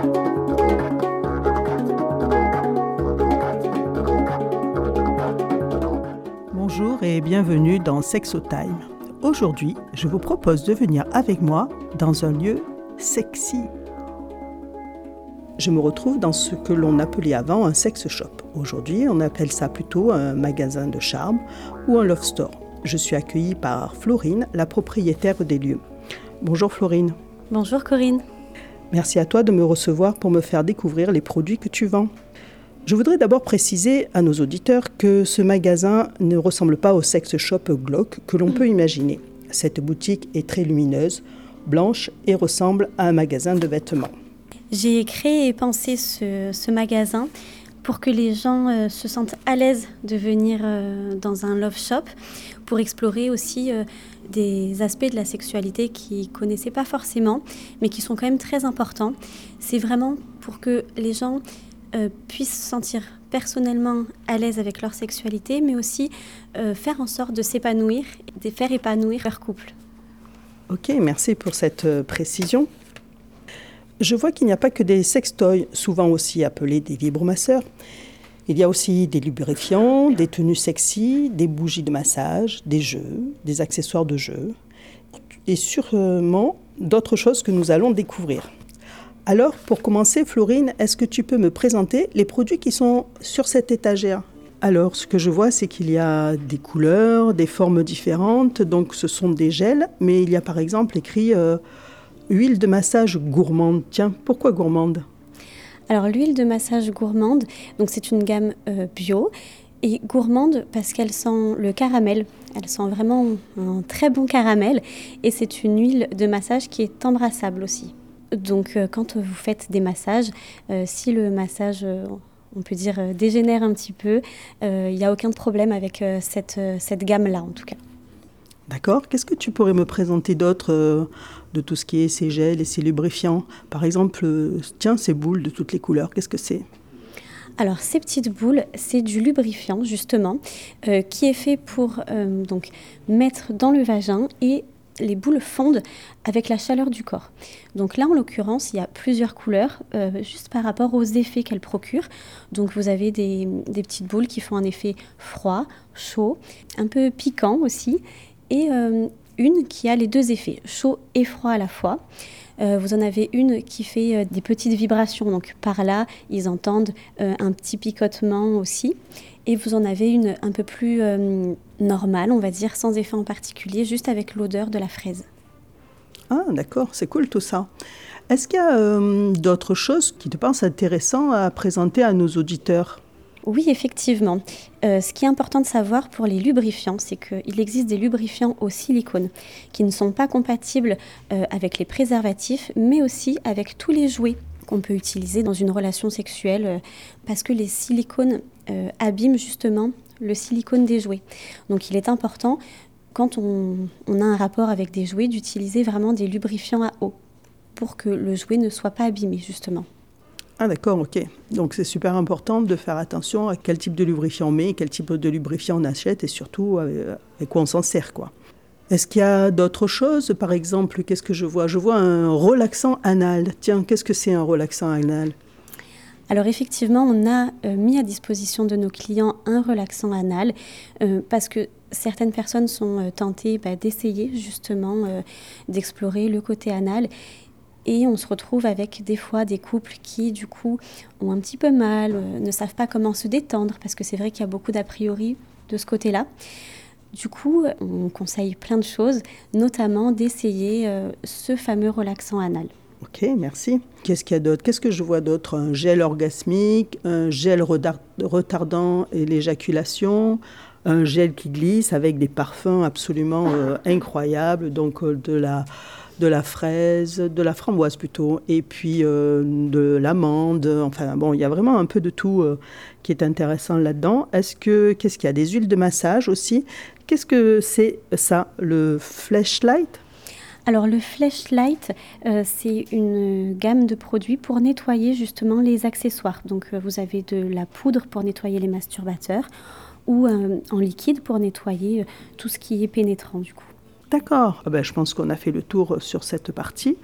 Bonjour et bienvenue dans Sexotime. Aujourd'hui, je vous propose de venir avec moi dans un lieu sexy. Je me retrouve dans ce que l'on appelait avant un sex shop. Aujourd'hui, on appelle ça plutôt un magasin de charme ou un love store. Je suis accueillie par Florine, la propriétaire des lieux. Bonjour Florine. Bonjour Corinne. Merci à toi de me recevoir pour me faire découvrir les produits que tu vends. Je voudrais d'abord préciser à nos auditeurs que ce magasin ne ressemble pas au sex shop glauque que l'on peut imaginer. Cette boutique est très lumineuse, blanche et ressemble à un magasin de vêtements. J'ai créé et pensé ce magasin pour que les gens se sentent à l'aise de venir dans un love shop, pour explorer aussi des aspects de la sexualité qu'ils ne connaissaient pas forcément, mais qui sont quand même très importants. C'est vraiment pour que les gens puissent se sentir personnellement à l'aise avec leur sexualité, mais aussi faire en sorte de s'épanouir, de faire épanouir leur couple. Ok, merci pour cette précision. Je vois qu'il n'y a pas que des sextoys, souvent aussi appelés des vibromasseurs. Il y a aussi des lubrifiants, des tenues sexy, des bougies de massage, des jeux, des accessoires de jeu, et sûrement d'autres choses que nous allons découvrir. Alors, pour commencer, Florine, est-ce que tu peux me présenter les produits qui sont sur cette étagère ? Alors, ce que je vois, c'est qu'il y a des couleurs, des formes différentes, donc ce sont des gels, mais il y a par exemple écrit huile de massage gourmande. Tiens, pourquoi gourmande ? Alors, l'huile de massage gourmande, donc c'est une gamme bio, et gourmande parce qu'elle sent le caramel. Elle sent vraiment un très bon caramel, et c'est une huile de massage qui est embrassable aussi. Donc quand vous faites des massages, si le massage, on peut dire, dégénère un petit peu, il n'y a aucun problème avec cette gamme-là en tout cas. D'accord. Qu'est-ce que tu pourrais me présenter d'autre de tout ce qui est ces gels et ces lubrifiants ? Par exemple, tiens, ces boules de toutes les couleurs, qu'est-ce que c'est ? Alors ces petites boules, c'est du lubrifiant justement, qui est fait pour donc mettre dans le vagin, et les boules fondent avec la chaleur du corps. Donc là, en l'occurrence, il y a plusieurs couleurs, juste par rapport aux effets qu'elles procurent. Donc vous avez des petites boules qui font un effet froid, chaud, un peu piquant aussi, et une qui a les deux effets, chaud et froid à la fois. Vous en avez une qui fait des petites vibrations, donc par là, ils entendent un petit picotement aussi. Et vous en avez une un peu plus normale, on va dire, sans effet en particulier, juste avec l'odeur de la fraise. Ah, d'accord, c'est cool tout ça. Est-ce qu'il y a d'autres choses qui te paraissent intéressantes à présenter à nos auditeurs ? Oui, effectivement. Ce qui est important de savoir pour les lubrifiants, c'est qu'il existe des lubrifiants au silicone qui ne sont pas compatibles avec les préservatifs, mais aussi avec tous les jouets qu'on peut utiliser dans une relation sexuelle, parce que les silicones abîment justement le silicone des jouets. Donc il est important, quand on a un rapport avec des jouets, d'utiliser vraiment des lubrifiants à eau pour que le jouet ne soit pas abîmé justement. Ah d'accord, ok. Donc c'est super important de faire attention à quel type de lubrifiant on met, quel type de lubrifiant on achète, et surtout avec quoi on s'en sert, quoi. Est-ce qu'il y a d'autres choses ? Par exemple, qu'est-ce que je vois ? Je vois un relaxant anal. Tiens, qu'est-ce que c'est un relaxant anal ? Alors effectivement, on a mis à disposition de nos clients un relaxant anal parce que certaines personnes sont tentées d'essayer justement d'explorer le côté anal. Et on se retrouve avec des fois des couples qui, du coup, ont un petit peu mal, ne savent pas comment se détendre, parce que c'est vrai qu'il y a beaucoup d'a priori de ce côté-là. Du coup, on conseille plein de choses, notamment d'essayer ce fameux relaxant anal. Ok, merci. Qu'est-ce qu'il y a d'autre ? Qu'est-ce que je vois d'autre ? Un gel orgasmique, un gel retardant l'éjaculation, un gel qui glisse avec des parfums absolument incroyables, donc de la fraise, de la framboise plutôt, et puis de l'amande. Enfin bon, il y a vraiment un peu de tout qui est intéressant là-dedans. Qu'est-ce qu'il y a ? Des huiles de massage aussi. Qu'est-ce que c'est ça, le Fleshlight ? Alors le Fleshlight, c'est une gamme de produits pour nettoyer justement les accessoires. Donc vous avez de la poudre pour nettoyer les masturbateurs ou en liquide pour nettoyer tout ce qui est pénétrant du coup. D'accord. Je pense qu'on a fait le tour sur cette partie.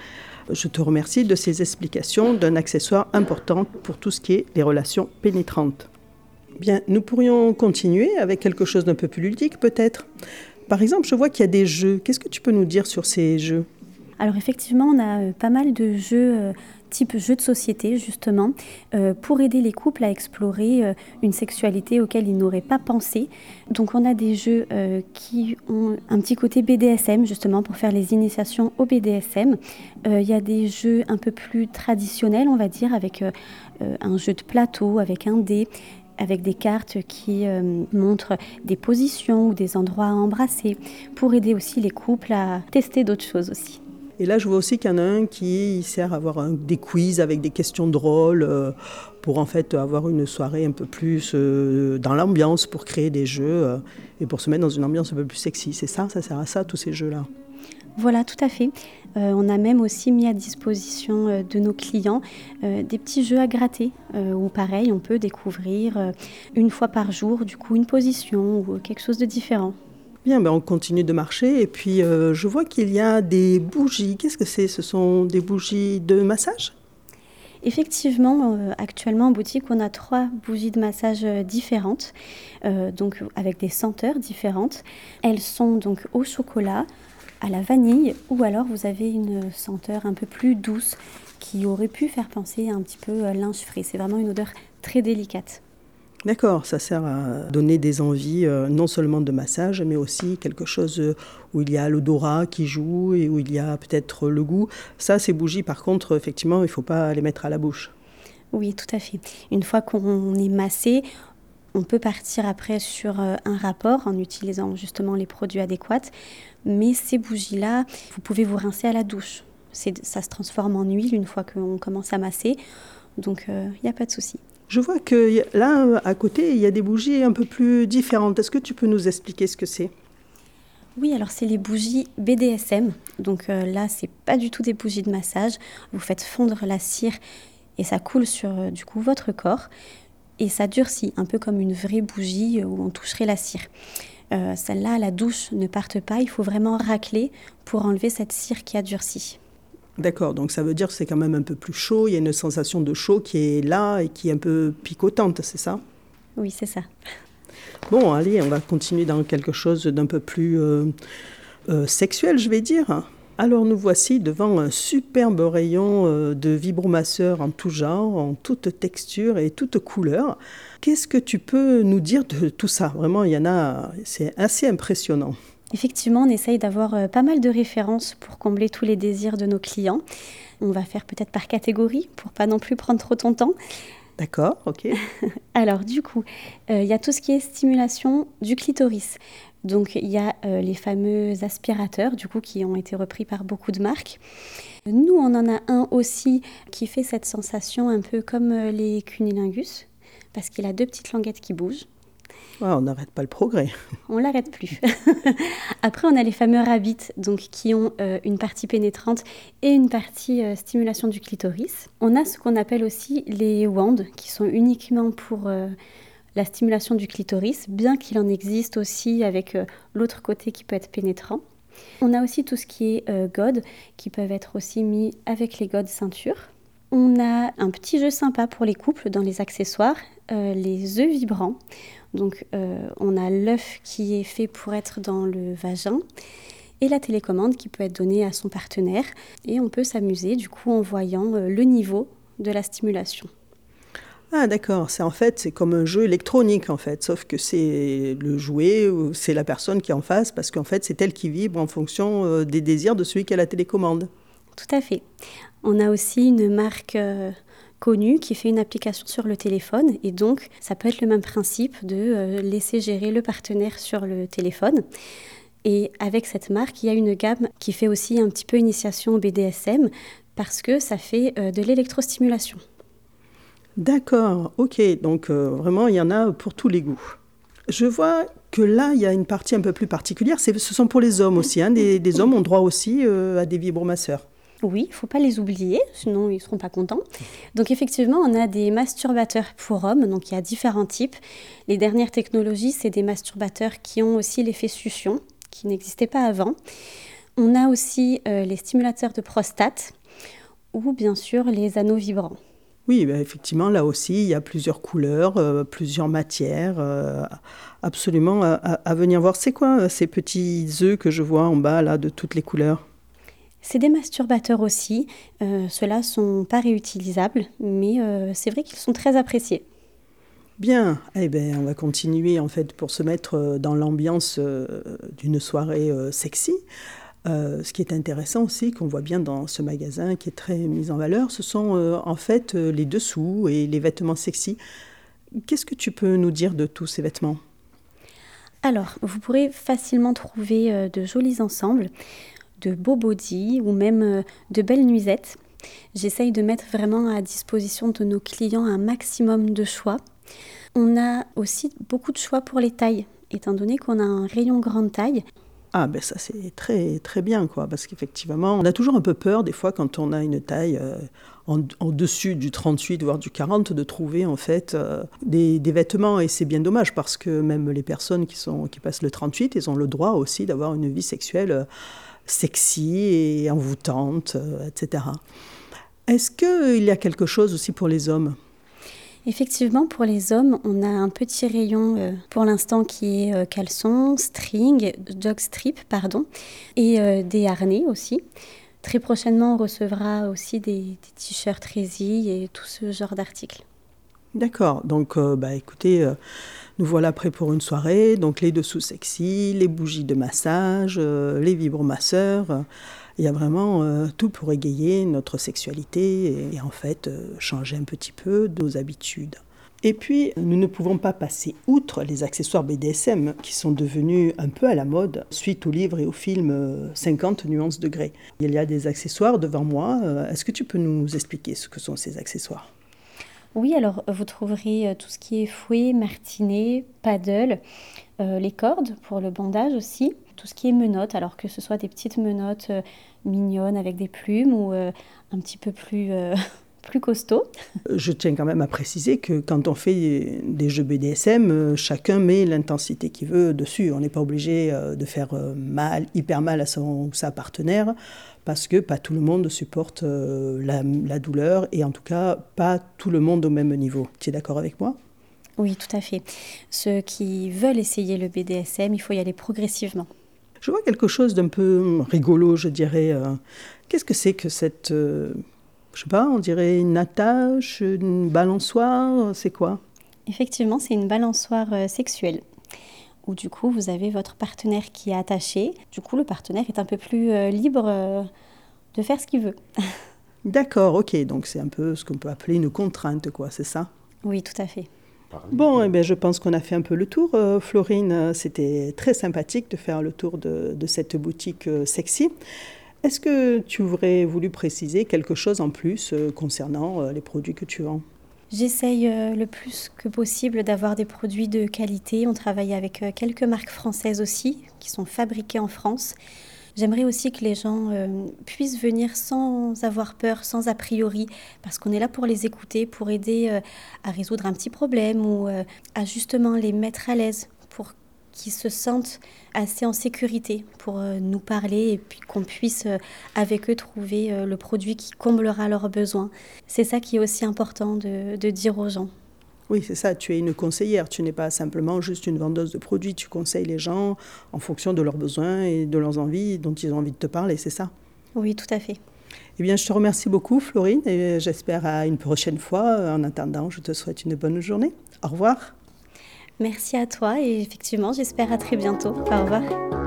Je te remercie de ces explications d'un accessoire important pour tout ce qui est les relations pénétrantes. Bien, nous pourrions continuer avec quelque chose d'un peu plus ludique peut-être. Par exemple, je vois qu'il y a des jeux. Qu'est-ce que tu peux nous dire sur ces jeux ? Alors effectivement, on a pas mal de jeux type jeux de société justement pour aider les couples à explorer une sexualité auquel ils n'auraient pas pensé. Donc on a des jeux qui ont un petit côté BDSM justement pour faire les initiations au BDSM. Il y a des jeux un peu plus traditionnels on va dire avec un jeu de plateau, avec un dé, avec des cartes qui montrent des positions ou des endroits à embrasser pour aider aussi les couples à tester d'autres choses aussi. Et là, je vois aussi qu'il y en a un qui sert à avoir des quiz avec des questions drôles pour en fait avoir une soirée un peu plus dans l'ambiance, pour créer des jeux et pour se mettre dans une ambiance un peu plus sexy. C'est ça sert à ça, tous ces jeux-là. Voilà, tout à fait. On a même aussi mis à disposition de nos clients des petits jeux à gratter où pareil, on peut découvrir une fois par jour du coup une position ou quelque chose de différent. Bien, on continue de marcher et puis je vois qu'il y a des bougies. Qu'est-ce que c'est ? Ce sont des bougies de massage ? Effectivement, actuellement en boutique, on a 3 bougies de massage différentes, donc avec des senteurs différentes. Elles sont donc au chocolat, à la vanille, ou alors vous avez une senteur un peu plus douce qui aurait pu faire penser un petit peu à linge frais. C'est vraiment une odeur très délicate. D'accord, ça sert à donner des envies, non seulement de massage, mais aussi quelque chose où il y a l'odorat qui joue et où il y a peut-être le goût. Ça, ces bougies, par contre, effectivement, il ne faut pas les mettre à la bouche. Oui, tout à fait. Une fois qu'on est massé, on peut partir après sur un rapport en utilisant justement les produits adéquats. Mais ces bougies-là, vous pouvez vous rincer à la douche. Ça se transforme en huile une fois qu'on commence à masser. Donc, il n'y a pas de souci. Je vois que là, à côté, il y a des bougies un peu plus différentes. Est-ce que tu peux nous expliquer ce que c'est ? Oui, alors c'est les bougies BDSM. Donc là, c'est pas du tout des bougies de massage. Vous faites fondre la cire et ça coule sur du coup votre corps. Et ça durcit, un peu comme une vraie bougie où on toucherait la cire. Celle-là, la douche ne parte pas. Il faut vraiment racler pour enlever cette cire qui a durci. D'accord, donc ça veut dire que c'est quand même un peu plus chaud, il y a une sensation de chaud qui est là et qui est un peu picotante, c'est ça ? Oui, c'est ça. Bon, allez, on va continuer dans quelque chose d'un peu plus sexuel, je vais dire. Alors nous voici devant un superbe rayon de vibromasseurs en tout genre, en toute texture et toute couleur. Qu'est-ce que tu peux nous dire de tout ça ? Vraiment, il y en a, c'est assez impressionnant. Effectivement, on essaye d'avoir pas mal de références pour combler tous les désirs de nos clients. On va faire peut-être par catégorie pour pas non plus prendre trop ton temps. D'accord, ok. Alors du coup, il y a tout ce qui est stimulation du clitoris. Donc il y a les fameux aspirateurs du coup qui ont été repris par beaucoup de marques. Nous, on en a un aussi qui fait cette sensation un peu comme les cunnilingus parce qu'il a 2 petites languettes qui bougent. Ouais, on n'arrête pas le progrès. On ne l'arrête plus. Après, on a les fameux rabbits, donc, qui ont une partie pénétrante et une partie stimulation du clitoris. On a ce qu'on appelle aussi les wands, qui sont uniquement pour la stimulation du clitoris, bien qu'il en existe aussi avec l'autre côté qui peut être pénétrant. On a aussi tout ce qui est godes, qui peuvent être aussi mis avec les godes ceinture. On a un petit jeu sympa pour les couples dans les accessoires, les œufs vibrants. Donc on a l'œuf qui est fait pour être dans le vagin et la télécommande qui peut être donnée à son partenaire. Et on peut s'amuser du coup en voyant le niveau de la stimulation. Ah d'accord, c'est comme un jeu électronique en fait, sauf que c'est le jouet ou c'est la personne qui est en face parce qu'en fait c'est elle qui vibre en fonction des désirs de celui qui a la télécommande. Tout à fait. On a aussi une marque connue qui fait une application sur le téléphone et donc ça peut être le même principe de laisser gérer le partenaire sur le téléphone. Et avec cette marque, il y a une gamme qui fait aussi un petit peu initiation au BDSM parce que ça fait de l'électrostimulation. D'accord, ok, donc vraiment il y en a pour tous les goûts. Je vois que là il y a une partie un peu plus particulière, ce sont pour les hommes aussi, hein. Des hommes ont droit aussi à des vibromasseurs. Oui, il ne faut pas les oublier, sinon ils ne seront pas contents. Donc effectivement, on a des masturbateurs pour hommes, donc il y a différents types. Les dernières technologies, c'est des masturbateurs qui ont aussi l'effet succion, qui n'existait pas avant. On a aussi les stimulateurs de prostate. ou bien sûr les anneaux vibrants. Oui, effectivement, là aussi, il y a plusieurs couleurs, plusieurs matières, absolument à venir voir. C'est quoi ces petits œufs que je vois en bas, là, de toutes les couleurs? C'est des masturbateurs aussi. Ceux-là ne sont pas réutilisables, mais c'est vrai qu'ils sont très appréciés. Bien, eh bien, on va continuer en fait pour se mettre dans l'ambiance d'une soirée sexy. Ce qui est intéressant aussi, qu'on voit bien dans ce magasin qui est très mis en valeur, ce sont en fait les dessous et les vêtements sexy. Qu'est-ce que tu peux nous dire de tous ces vêtements? Alors, vous pourrez facilement trouver de jolis ensembles, de beaux bodys ou même de belles nuisettes. J'essaye de mettre vraiment à disposition de nos clients un maximum de choix. On a aussi beaucoup de choix pour les tailles, étant donné qu'on a un rayon grande taille. Ah ben ça c'est très très bien quoi, parce qu'effectivement on a toujours un peu peur des fois quand on a une taille en dessus du 38 voire du 40 de trouver en fait des vêtements, et c'est bien dommage parce que même les personnes qui passent le 38, elles ont le droit aussi d'avoir une vie sexuelle sexy et envoûtante, etc. Est-ce qu'il y a quelque chose aussi pour les hommes? Effectivement, pour les hommes, on a un petit rayon pour l'instant qui est caleçon, string, jockstrip, et des harnais aussi. Très prochainement, on recevra aussi des t-shirts résille et tout ce genre d'articles. D'accord, donc écoutez, nous voilà prêts pour une soirée, donc les dessous sexy, les bougies de massage, les vibromasseurs, il y a vraiment tout pour égayer notre sexualité et en fait changer un petit peu de nos habitudes. Et puis, nous ne pouvons pas passer outre les accessoires BDSM qui sont devenus un peu à la mode suite au livre et au film 50 nuances de Grey. Il y a des accessoires devant moi, est-ce que tu peux nous expliquer ce que sont ces accessoires ? Oui, alors vous trouverez tout ce qui est fouet, martinet, paddle, les cordes pour le bandage aussi, tout ce qui est menottes, alors que ce soit des petites menottes mignonnes avec des plumes ou un petit peu plus costaud. Je tiens quand même à préciser que quand on fait des jeux BDSM, chacun met l'intensité qu'il veut dessus. On n'est pas obligé de faire hyper mal à son ou sa partenaire, parce que pas tout le monde supporte la douleur, et en tout cas pas tout le monde au même niveau. Tu es d'accord avec moi ? Oui, tout à fait. Ceux qui veulent essayer le BDSM, il faut y aller progressivement. Je vois quelque chose d'un peu rigolo, je dirais. Qu'est-ce que c'est que cette... je sais pas, on dirait une attache, une balançoire, c'est quoi? Effectivement, c'est une balançoire sexuelle, où du coup, vous avez votre partenaire qui est attaché. Du coup, le partenaire est un peu plus libre de faire ce qu'il veut. D'accord, ok, donc c'est un peu ce qu'on peut appeler une contrainte, quoi, c'est ça? Oui, tout à fait. Bon, eh bien, je pense qu'on a fait un peu le tour, Florine. C'était très sympathique de faire le tour de cette boutique sexy. Est-ce que tu aurais voulu préciser quelque chose en plus concernant les produits que tu vends ? J'essaye le plus que possible d'avoir des produits de qualité. On travaille avec quelques marques françaises aussi, qui sont fabriquées en France. J'aimerais aussi que les gens puissent venir sans avoir peur, sans a priori, parce qu'on est là pour les écouter, pour aider à résoudre un petit problème ou à justement les mettre à l'aise pour qu'ils se sentent assez en sécurité pour nous parler et puis qu'on puisse avec eux trouver le produit qui comblera leurs besoins. C'est ça qui est aussi important de dire aux gens. Oui, c'est ça, tu es une conseillère, tu n'es pas simplement juste une vendeuse de produits, tu conseilles les gens en fonction de leurs besoins et de leurs envies dont ils ont envie de te parler, c'est ça? Oui, tout à fait. Eh bien, je te remercie beaucoup, Florine, et j'espère à une prochaine fois. En attendant, je te souhaite une bonne journée. Au revoir. Merci à toi et effectivement, j'espère à très bientôt. Au revoir.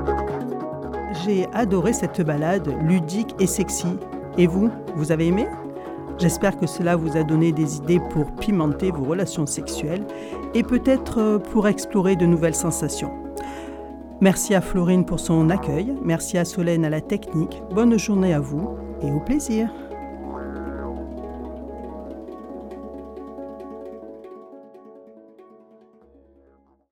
J'ai adoré cette balade ludique et sexy. Et vous, vous avez aimé ? J'espère que cela vous a donné des idées pour pimenter vos relations sexuelles et peut-être pour explorer de nouvelles sensations. Merci à Florine pour son accueil, merci à Solène à la technique, bonne journée à vous et au plaisir.